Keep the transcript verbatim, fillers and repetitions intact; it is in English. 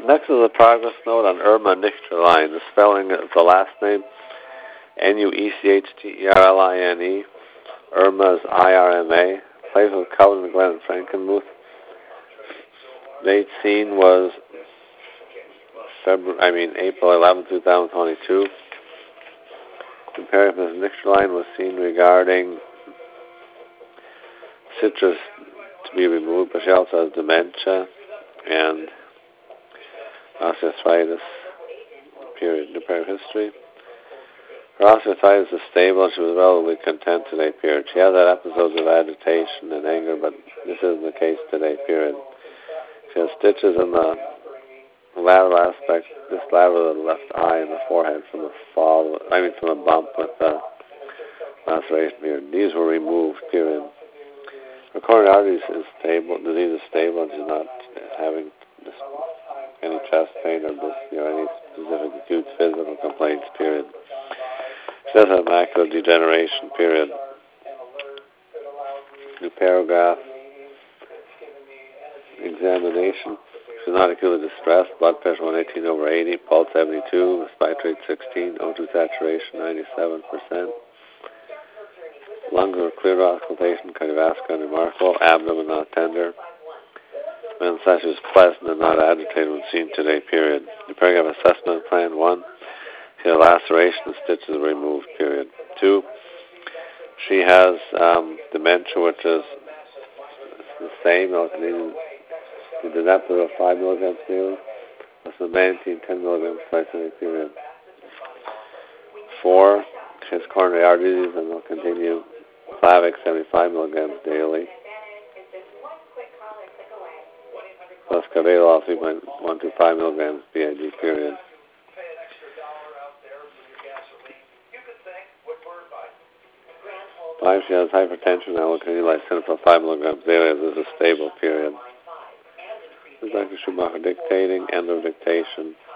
Next is a progress note on Irma Nichterline. The spelling of the last name, N U E C H T E R L I N E. Irma is I R M A. Place of Cullen Glen and Frankenmuth. Date seen was February, I mean April eleventh, two thousand twenty-two. Comparing Miz Nichterline was seen regarding citrus to be removed, but she also has dementia and osteoarthritis, period, new period history. Her osteoarthritis is stable and she was relatively content today, period. She has had episodes of agitation and anger, but this isn't the case today, period. She has stitches in the lateral aspect, this lateral of the left eye and the forehead from a fall, I mean from a bump with the laceration, period. These were removed, period. Her coronary arteries is stable, disease is stable, and she's not having this, any chest pain or this, you know, any specific acute physical complaints, period. She does have macular degeneration, period. New paragraph. Examination. She's not acutely distressed. Blood pressure one eighteen over eighty. Pulse seventy-two. Respiratory rate sixteen. O two saturation ninety-seven percent. Lungs are clear to auscultation. Cardiovascular unremarkable. Abdomen not tender. Men's session is pleasant and not agitated when seen today, period. The paragraph assessment plan one. She had a laceration and stitches removed, period. Two. She has um, dementia, which is the same. The Donepezil of five milligrams daily. Plus the Mantine ten milligrams twice a day, period. Four. She has coronary artery disease and will continue Plavix seventy-five milligrams daily. Plus Carvedilol three point one two five milligrams B I D, period. Five, she has hypertension and will continue lisinopril five milligrams daily as this is stable, period. This is Doctor Schumacher dictating, end of dictation.